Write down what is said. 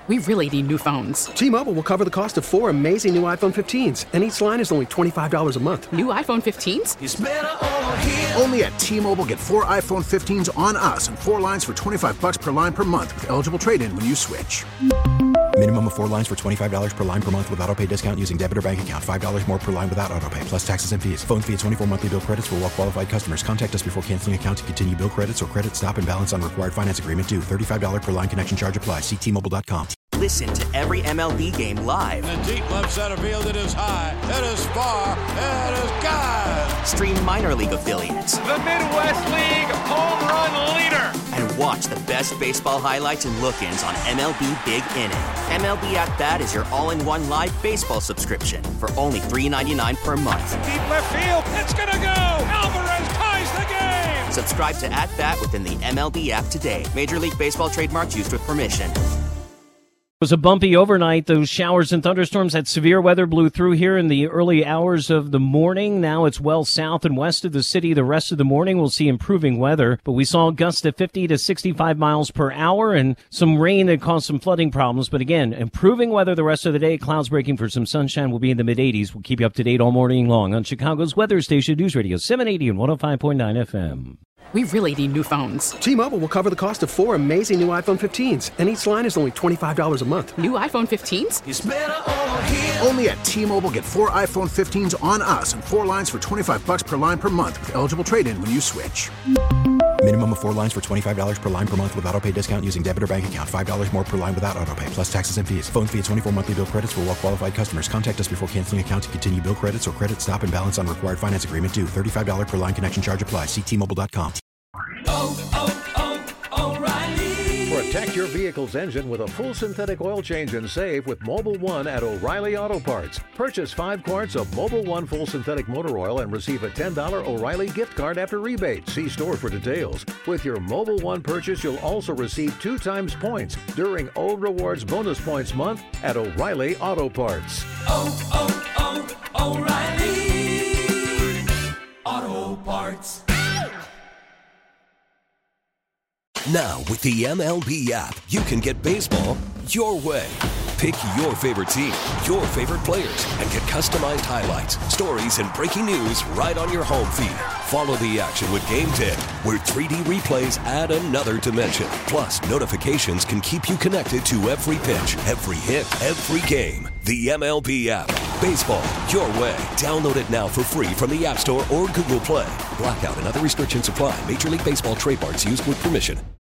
We really need new phones. T-Mobile will cover the cost of 4 amazing new iPhone 15s, and each line is only $25 a month. New iPhone 15s? It's better over here. Only at T-Mobile, get 4 iPhone 15s on us and 4 lines for $25 per line per month with eligible trade-in when you switch. Minimum of 4 lines for $25 per line per month with autopay discount using debit or bank account. $5 more per line without autopay, plus taxes and fees. Phone fee at 24 monthly bill credits for well-qualified customers. Contact us before canceling account to continue bill credits or credit stop and balance on required finance agreement due. $35 per line connection charge applies. See T-Mobile.com. Listen to every MLB game live. In the deep left center field, it is high, it is far, it is gone. Stream minor league affiliates. The Midwest League home run leader. And watch the best baseball highlights and look-ins on MLB Big Inning. MLB At Bat is your all-in-one live baseball subscription for only $3.99 per month. Deep left field, it's gonna go. Alvarez ties the game. Subscribe to At Bat within the MLB app today. Major League Baseball trademarks used with permission. It was a bumpy overnight. Those showers and thunderstorms, that severe weather blew through here in the early hours of the morning. Now it's well south and west of the city. The rest of the morning we'll see improving weather, but we saw gusts of 50 to 65 miles per hour and some rain that caused some flooding problems. But again, improving weather the rest of the day. Clouds breaking for some sunshine. Will be in the mid-80s. We'll keep you up to date all morning long on Chicago's weather station, News Radio 780 and 105.9 FM. We really need new phones. T-Mobile will cover the cost of 4 amazing new iPhone 15s, and each line is only $25 a month. New iPhone 15s? It's better over here. Only at T-Mobile, get 4 iPhone 15s on us and 4 lines for $25 per line per month with eligible trade-in when you switch. Minimum of 4 lines for $25 per line per month with autopay discount using debit or bank account. $5 more per line without autopay, plus taxes and fees. Phone fee at 24 monthly bill credits for well-qualified customers. Contact us before canceling account to continue bill credits or credit stop and balance on required finance agreement due. $35 per line connection charge applies. See T-Mobile.com. O'Reilly. Protect your vehicle's engine with a full synthetic oil change and save with Mobil 1 at O'Reilly Auto Parts. Purchase 5 quarts of Mobil 1 full synthetic motor oil and receive a $10 O'Reilly gift card after rebate. See store for details. With your Mobil 1 purchase, you'll also receive 2 times points during O Rewards Bonus Points Month at O'Reilly Auto Parts. O'Reilly Auto Parts. Now, with the MLB app, you can get baseball your way. Pick your favorite team, your favorite players, and get customized highlights, stories, and breaking news right on your home feed. Follow the action with Game Day, where 3D replays add another dimension. Plus, notifications can keep you connected to every pitch, every hit, every game. The MLB app. Baseball your way. Download it now for free from the App Store or Google Play. Blackout and other restrictions apply. Major League Baseball trademarks used with permission.